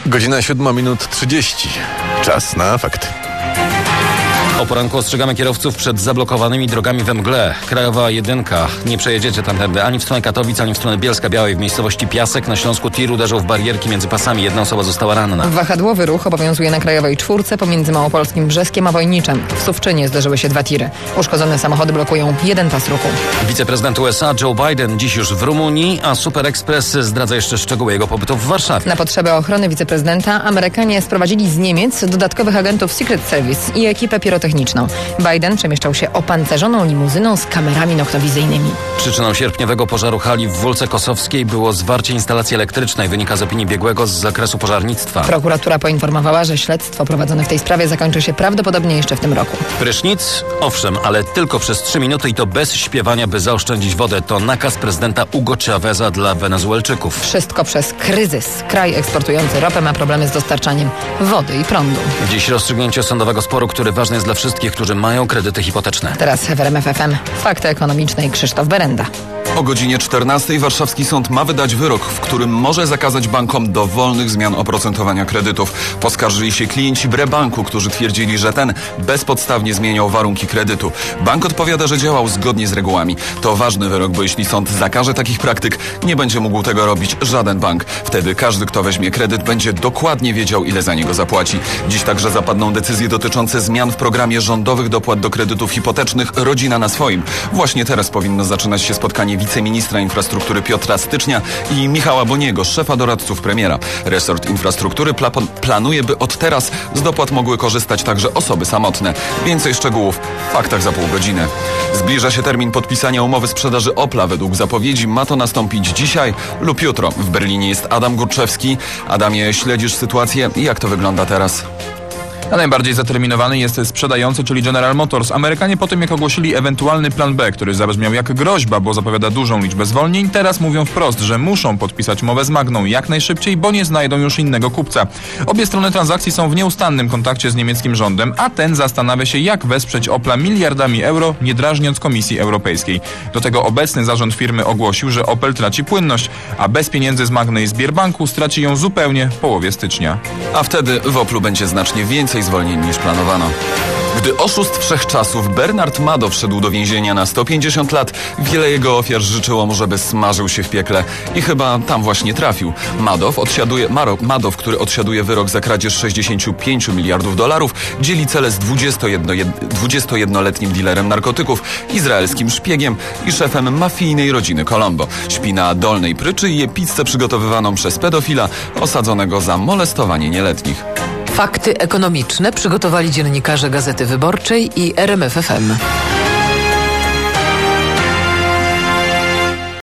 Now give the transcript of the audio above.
Godzina 7:30. Czas na fakty. O poranku ostrzegamy kierowców przed zablokowanymi drogami we mgle. Krajowa 1. Nie przejedziecie tamtędy ani w stronę Katowic, ani w stronę Bielska-Białej. W miejscowości Piasek na Śląsku tir uderzył w barierki między pasami. Jedna osoba została ranna. Wahadłowy ruch obowiązuje na Krajowej 4 pomiędzy Małopolskim Brzeskiem a Wojniczem. W Suwczynie zderzyły się 2 tiry. Uszkodzone samochody blokują jeden pas ruchu. Wiceprezydent USA Joe Biden dziś już w Rumunii, a Super Express zdradza jeszcze szczegóły jego pobytu w Warszawie. Na potrzeby ochrony wiceprezydenta Amerykanie sprowadzili z Niemiec dodatkowych agentów Secret Service i ekipę pirotechniczną. Biden przemieszczał się opancerzoną limuzyną z kamerami noktowizyjnymi. Przyczyną sierpniowego pożaru hali w Wólce Kosowskiej było zwarcie instalacji elektrycznej, wynika z opinii biegłego z zakresu pożarnictwa. Prokuratura poinformowała, że śledztwo prowadzone w tej sprawie zakończy się prawdopodobnie jeszcze w tym roku. Prysznic? Owszem, ale tylko przez 3 minuty i to bez śpiewania, by zaoszczędzić wodę. To nakaz prezydenta Hugo Chaveza dla Wenezuelczyków. Wszystko przez kryzys. Kraj eksportujący ropę ma problemy z dostarczaniem wody i prądu. Dziś rozstrzygnięcie sądowego sporu, który ważny jest dla wszystkich, którzy mają kredyty hipoteczne. Teraz w RMF FM Fakty ekonomiczne i Krzysztof Berenda. O godzinie 14 warszawski sąd ma wydać wyrok, w którym może zakazać bankom dowolnych zmian oprocentowania kredytów. Poskarżyli się klienci Brebanku, którzy twierdzili, że ten bezpodstawnie zmieniał warunki kredytu. Bank odpowiada, że działał zgodnie z regułami. To ważny wyrok, bo jeśli sąd zakaże takich praktyk, nie będzie mógł tego robić żaden bank. Wtedy każdy, kto weźmie kredyt, będzie dokładnie wiedział, ile za niego zapłaci. Dziś także zapadną decyzje dotyczące zmian w programie rządowych dopłat do kredytów hipotecznych Rodzina na swoim. Właśnie teraz powinno zaczynać się spotkanie wiceministra infrastruktury Piotra Stycznia i Michała Boniego, szefa doradców premiera. Resort infrastruktury planuje, by od teraz z dopłat mogły korzystać także osoby samotne. Więcej szczegółów w faktach za pół godziny. Zbliża się termin podpisania umowy sprzedaży Opla. Według zapowiedzi ma to nastąpić dzisiaj lub jutro. W Berlinie jest Adam Górczewski. Adamie, śledzisz sytuację? Jak to wygląda teraz? A najbardziej zaterminowany jest sprzedający, czyli General Motors. Amerykanie po tym, jak ogłosili ewentualny plan B, który zabrzmiał jak groźba, bo zapowiada dużą liczbę zwolnień, teraz mówią wprost, że muszą podpisać umowę z Magną jak najszybciej, bo nie znajdą już innego kupca. Obie strony transakcji są w nieustannym kontakcie z niemieckim rządem, a ten zastanawia się, jak wesprzeć Opla miliardami euro, nie drażniąc Komisji Europejskiej. Do tego obecny zarząd firmy ogłosił, że Opel traci płynność, a bez pieniędzy z Magny i Sberbanku straci ją zupełnie w połowie stycznia. A wtedy w Oplu będzie znacznie więcej zwolnień niż planowano. Gdy oszust wszechczasów Bernard Madoff wszedł do więzienia na 150 lat, wiele jego ofiar życzyło mu, żeby smażył się w piekle i chyba tam właśnie trafił. Madoff, który odsiaduje wyrok za kradzież 65 miliardów dolarów, dzieli cele z 21-letnim dealerem narkotyków, izraelskim szpiegiem i szefem mafijnej rodziny Colombo. Śpi na Dolnej Pryczy i je pizzę przygotowywaną przez pedofila osadzonego za molestowanie nieletnich. Fakty ekonomiczne przygotowali dziennikarze Gazety Wyborczej i RMF FM.